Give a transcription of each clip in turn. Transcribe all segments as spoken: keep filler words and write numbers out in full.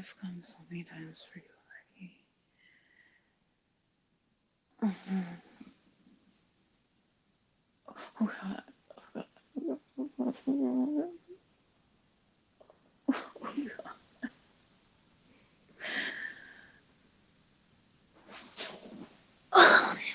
I've come so many times for you already. Mhm. Oh God. Oh God. Oh God. Oh,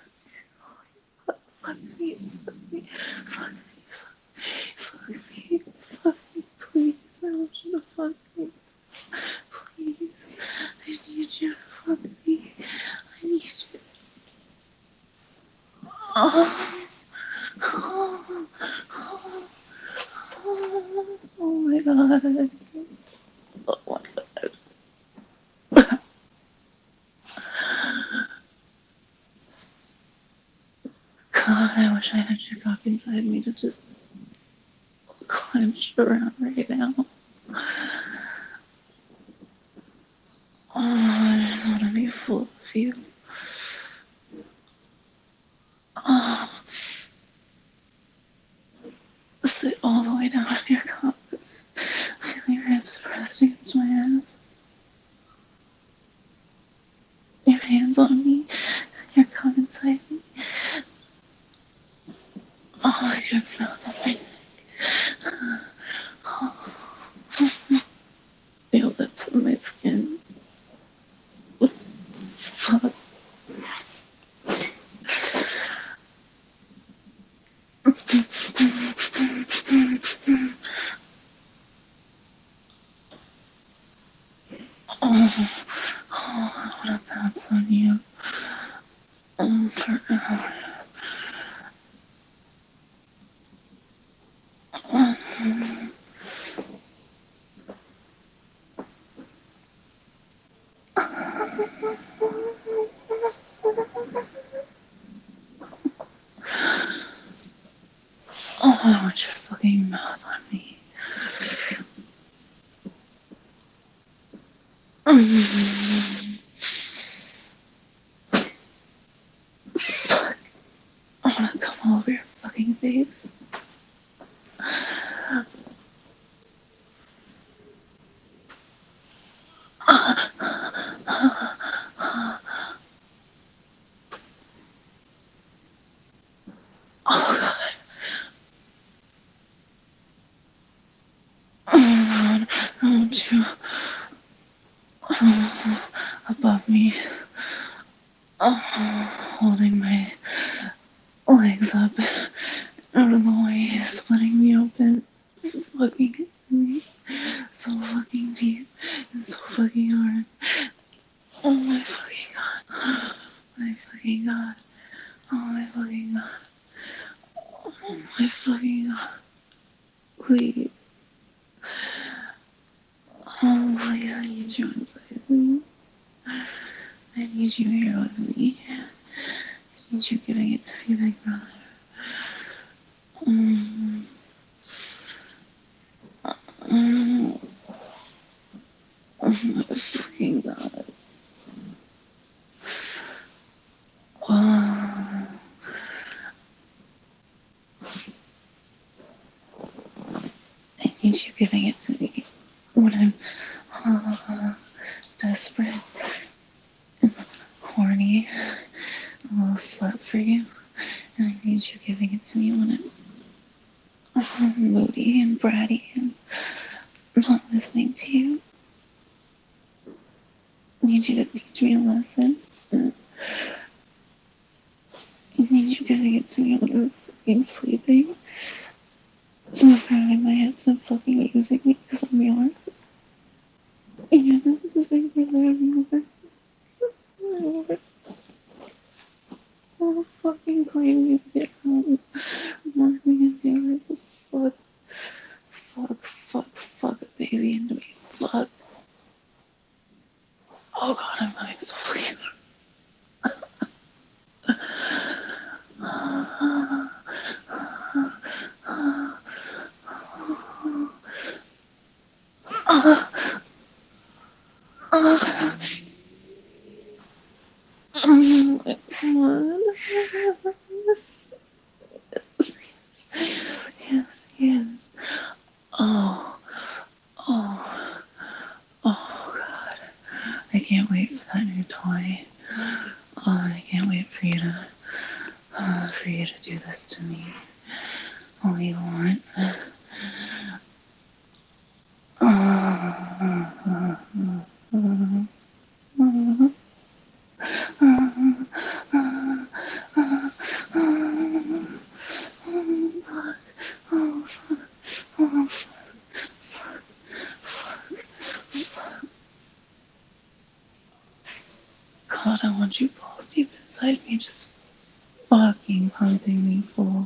fuck me. Fuck me. Fuck me. Fuck me. Fuck me. Please. I want you to fuck me. Please. I need you to fuck me. I need you. Oh. Oh. Oh. Oh my God. Oh my God. God, I wish I had your cock inside me to just clench around right now. Oh, I just want to be full of you. Oh, sit all the way down with your cock. Feel your hips pressed against my ass. Your hands on me. Your cock inside me. Oh, your mouth on my neck. Oh, your lips on my skin. Fuck. Oh, oh, I want to bounce on you. Oh, forever. Oh, oh, I want your fucking mouth on me. Fuck. I want to come all over your fucking face. Oh God. Oh God. I want you oh, above me. Oh, holding my legs up out of the way, splitting me open. Fucking me. So fucking deep and so fucking hard. Oh my fucking God. Oh my fucking God. Oh my fucking God. Oh my fucking God. Please. Oh please, I need you inside me. I need you here with me. I need you giving it to me, big brother. Mm. Mm. Oh my fucking God. Oh. I need you giving it to me when I'm uh, desperate and horny, a little slut for you. And I need you giving it to me when I'm uh, moody and bratty and not listening to you. I need you to teach me a lesson. I need you giving it to me when I'm fucking sleeping. Just grabbing my hips and fucking using me because I'm yours. Yeah, this is big brother. I'm over. I'm over. Oh, fucking claim me with your cum. Mark me in your eyes. Fuck, fuck, fuck, fuck, baby, into me. Fuck. Oh God, I'm having so fucking. Yes, yes, yes. Oh, oh, oh, God. for you to, uh, for you to do this to me. All you want. God, I want you balls deep inside me, just fucking pumping me full.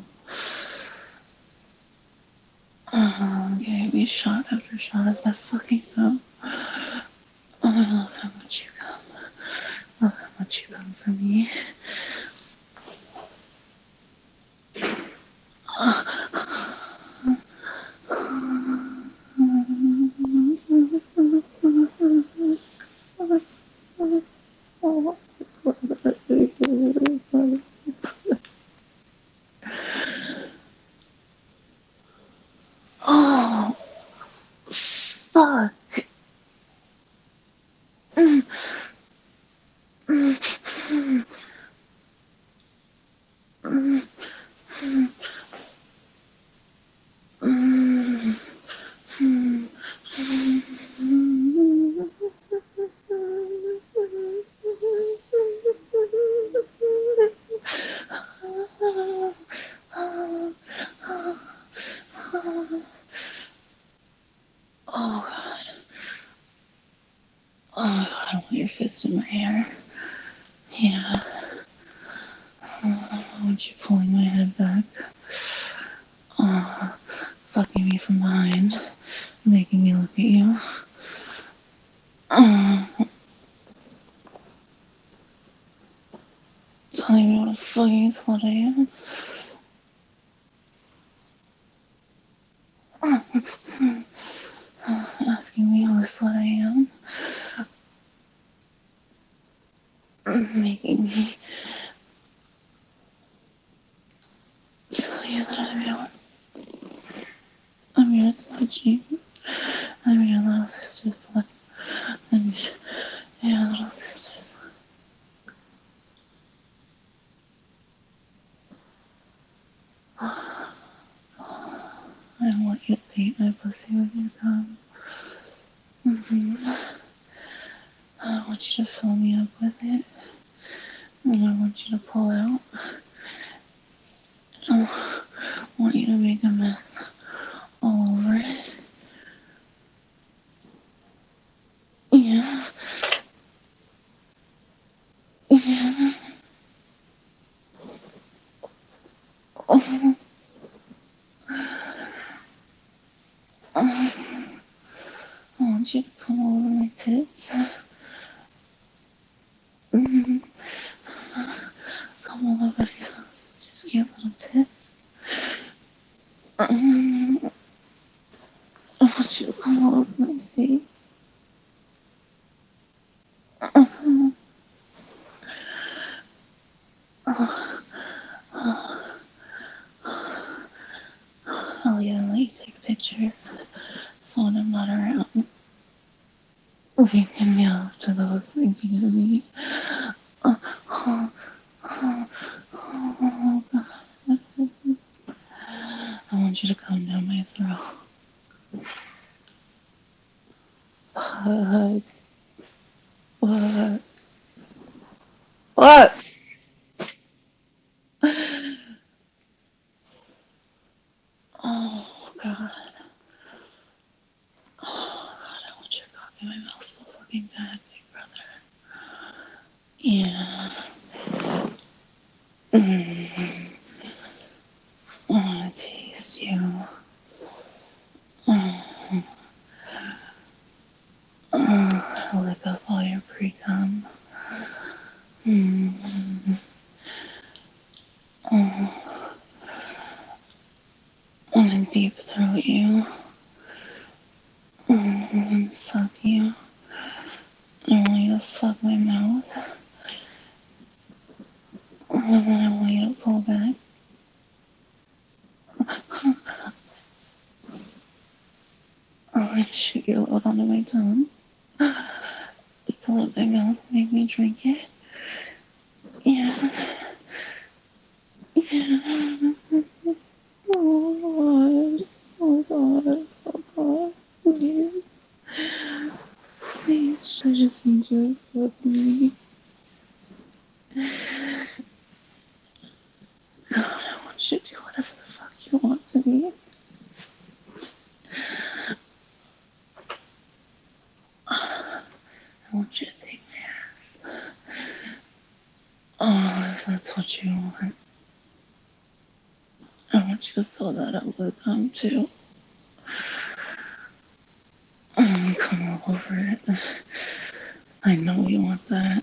Uh, give me shot after shot of that fucking cum. Oh, I love how much you come. Love how much you come for me. Oh, fuck. Oh god. Oh god, I want your fist in my hair. Yeah. Oh, I want you pulling my head back. Oh, fucking me from behind. Making me look at you. Oh, telling me what a fucking slut I am. Asking me what a slut I am. Making me tell you that I'm your, I'm your slut Jean. I'm your little sister's slut. I'm your little sister's slut. I want you to paint my pussy with your tongue. Mm-hmm. I want you to fill me up with it. And I want you to pull out. I want you to make a mess all over it. Yeah. Yeah. Oh. Oh. I want you to come over my tits. Mm-hmm. Come all over your sister's cute little tits. Mm-hmm. I want you to come all over my face. Mm-hmm. Oh. Oh. Oh yeah, I'll let you take pictures. So when I'm not around, you can yell to those thinking of me. Oh, oh, oh, oh, God. I want you to come down my throat. What? What? What? Oh, God. Oh, God, I want you to copy my mouth so fucking bad, big brother. Yeah. Mm. I want to taste you. Mm. Mm. I'll lick up all your pre-cum. Mm. Mm. I want to deep throat you. Mm. And suck you. I want you to fuck my mouth. And then I want you to pull back. I want to shoot your load onto my tongue. You pull up my mouth, make me drink it. Yeah. Oh God. Oh God. Oh God. Please. Please. I just need you to fuck me. God, I want you to do whatever the fuck you want to me. I want you to take my ass. Oh, if that's what you want. I want you to fill that up with cum too. Oh, come all over it. I know you want that.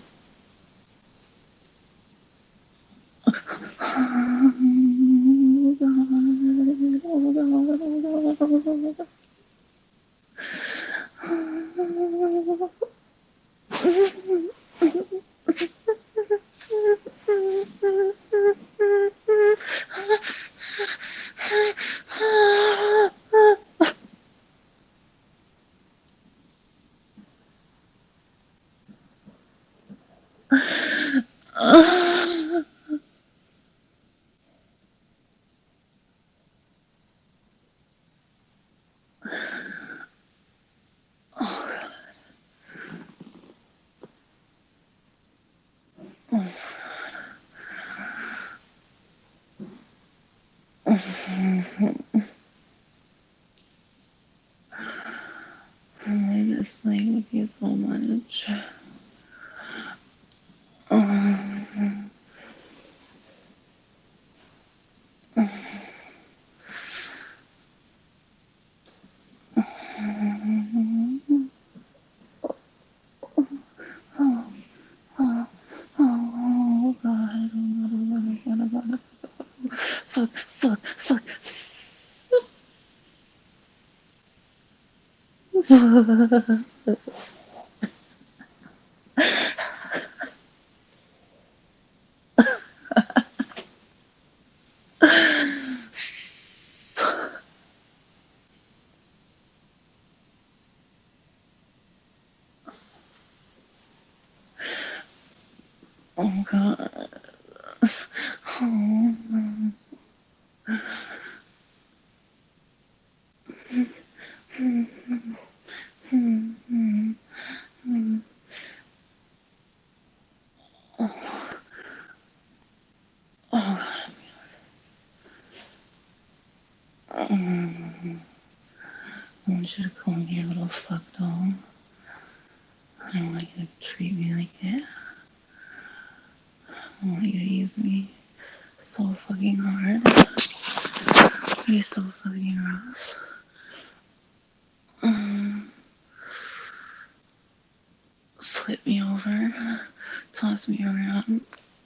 Oh God, oh God, oh God, oh God. I miss playing with you so much. Um, oh, oh, oh, God, oh, God, oh, God, oh, God, oh, God. Fuck, fuck, fuck. Oh, God. Oh, oh, God. I want you to call me a little fuck doll. I don't want you to treat me like it. I want you to use me so fucking hard. Be so fucking rough. Um, flip me over. Toss me around.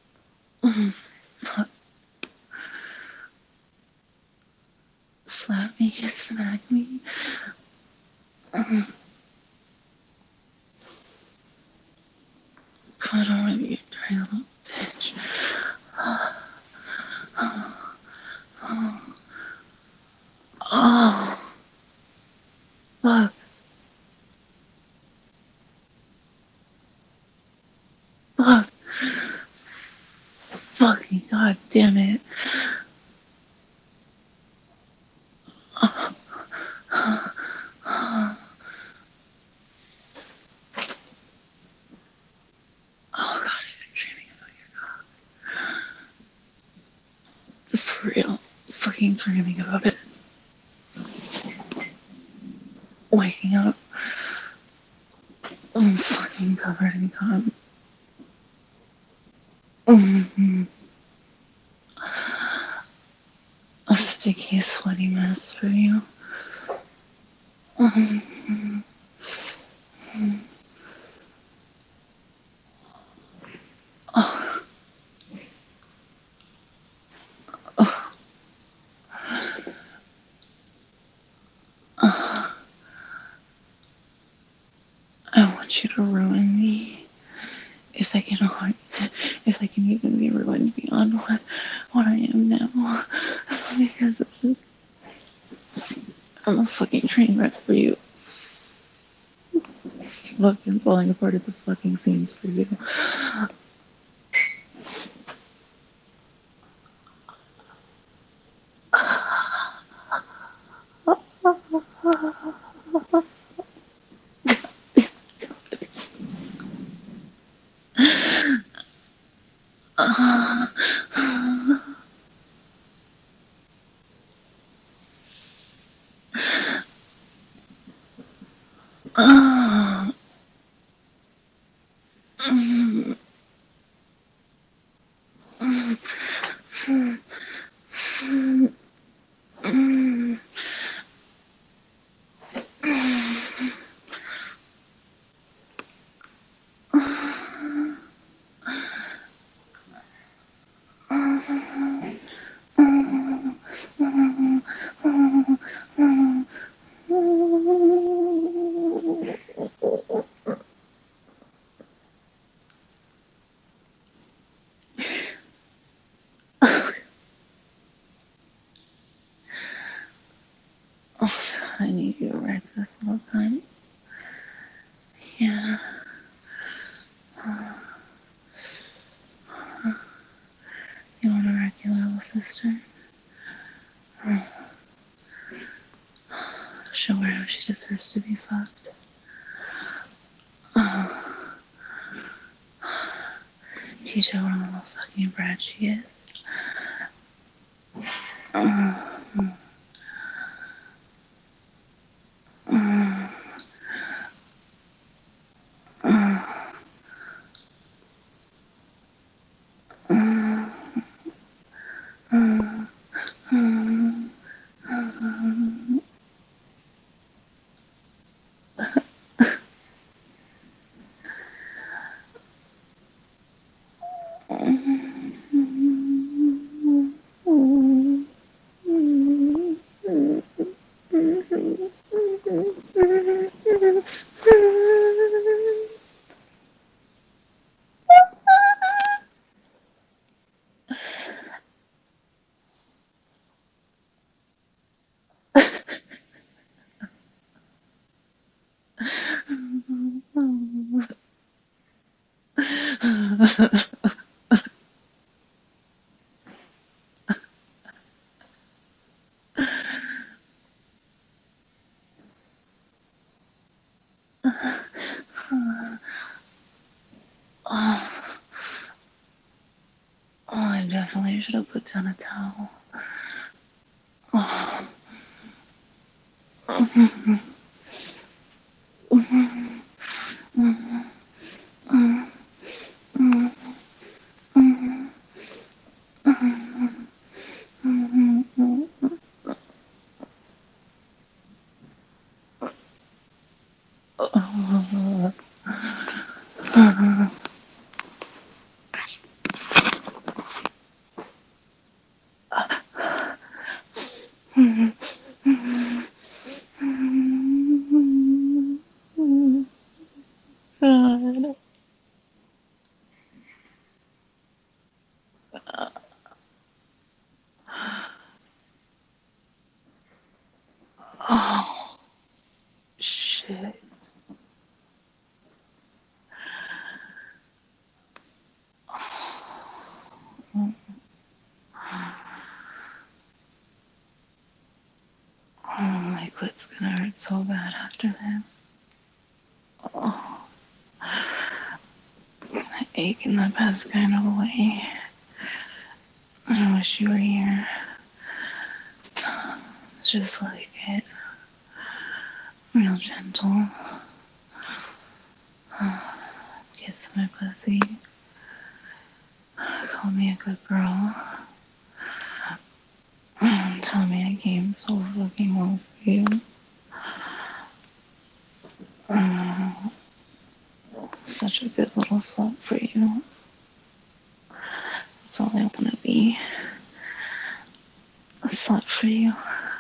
Fuck. Slap me. Smack me. Um, God, I want to be a dirty little bitch. Oh, fuck. Fuck. Fucking god damn it. Oh, God, I've been dreaming about you. For real. Fucking dreaming about it. Waking up. I'm fucking covered in cum. Mm-hmm. A sticky, sweaty mess for you. Mm-hmm. Oh, oh, oh. I want you to ruin me. If I can, if I can even be ruined beyond what, what I am now. Because it's, I'm a fucking train wreck for you. Fucking falling apart at the fucking seams for you. I need you to write this all the time. Yeah. You want to wreck your little sister? Show her how she deserves to be fucked. Teach her what a little fucking brat she is. Oh, oh, I definitely should have put down a towel. Oh. God. Oh, shit. Oh, my clit's gonna hurt so bad after this. Oh, I ache in the best kind of way. I wish you were here. Just like it. Real gentle. Kiss my pussy. Call me a good girl. Tell me I came so fucking well for you. Oh, such a good little slut for you. That's all I want to be. A slut for you.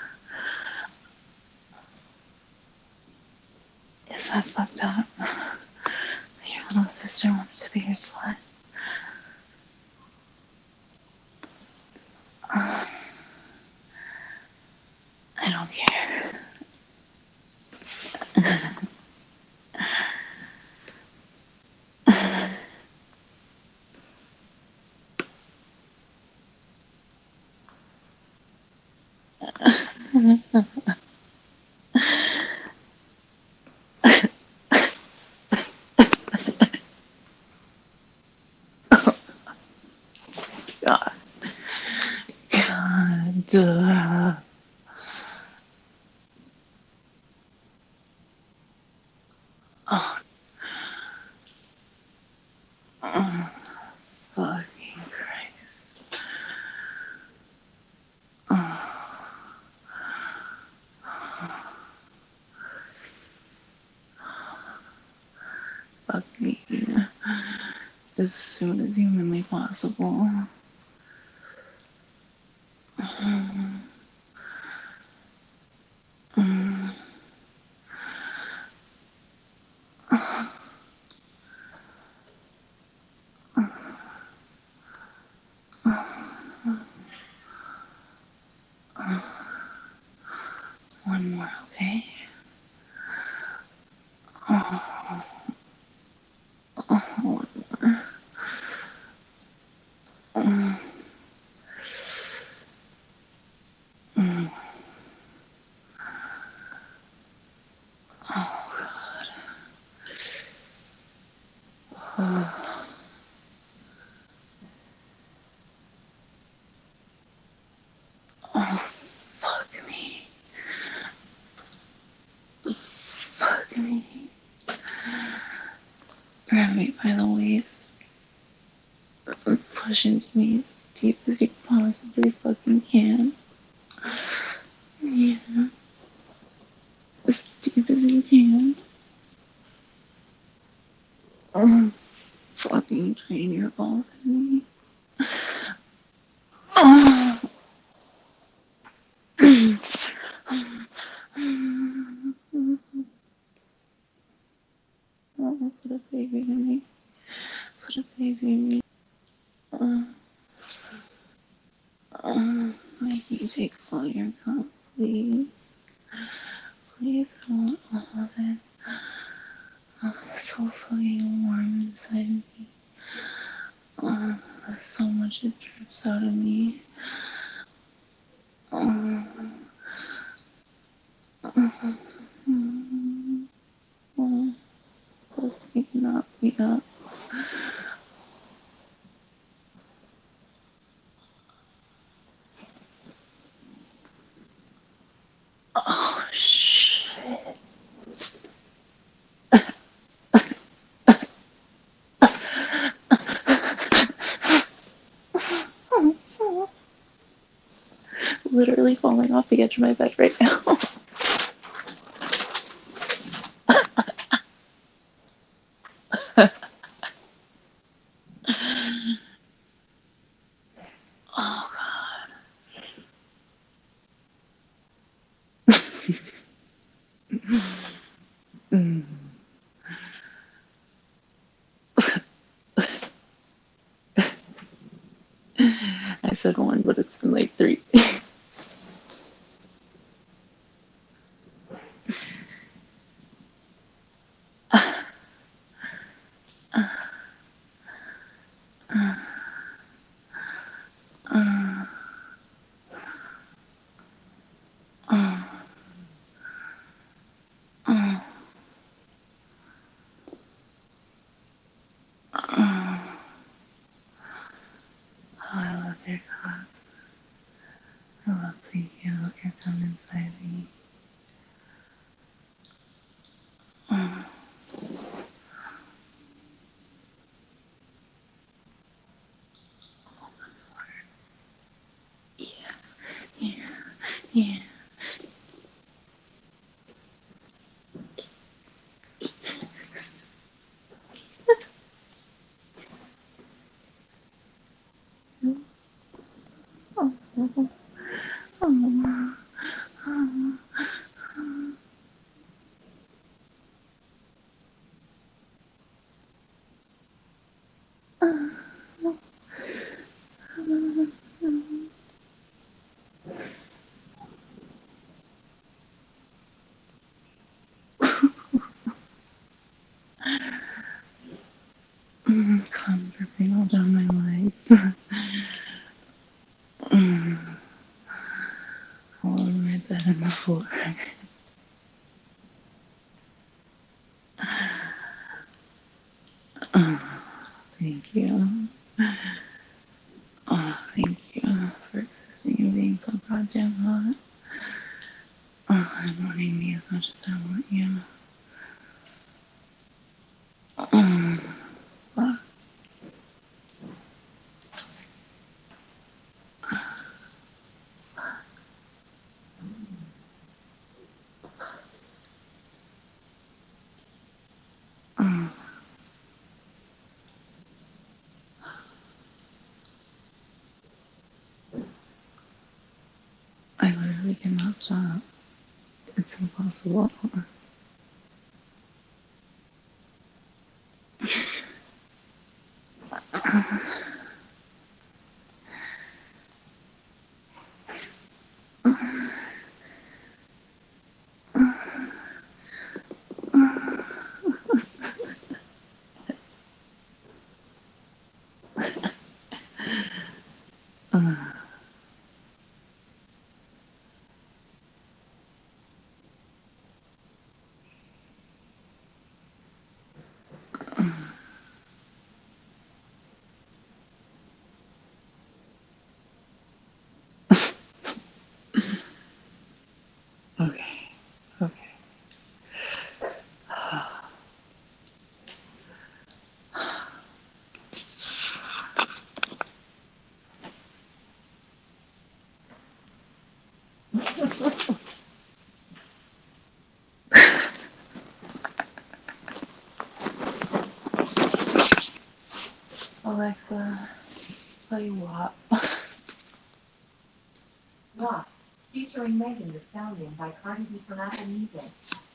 Is that fucked up? Your little sister wants to be your slut. Uh, I don't care. God. God. Uh, oh, oh, fucking Christ. Oh, fuck me. As soon as humanly possible. Mm, mm, one more, okay? Oh, oh, one more. Mm, mm, oh, oh, oh, fuck me. Fuck me. Grab me by the waist. Push into me as deep as you possibly fucking can. Yeah, as deep as you can. Oh, fucking drain your balls in me. Oh. Oh, put a baby in me. Put a baby in me. Uh, uh, I can take all your cum, please. Please, I want all of it. Oh, so fucking warm inside of me. Oh, so much it drips out of me. Oh, oh, oh, oh, please knock me up. Oh, shit. Literally falling off the edge of my bed right now. Oh, God. Mm. I said one, but it's been like three. Uh, uh, uh, uh. Oh, I love your cock. I love the you look your come inside me. Uh, yeah, yeah, yeah. Oh, oh, oh, oh. Mm, come dripping all down my legs. Mm, all over my bed and the floor. Uh, thank you. Uh, Thank you for existing and being so goddamn hot. Oh, and wanting me as much as I want you. Um, fuck. Um, I literally cannot stop. It's impossible. Uh, okay, okay. Alexa, play W A P. W A P, featuring Megan Thee Stallion by Cardi B from Apple Music.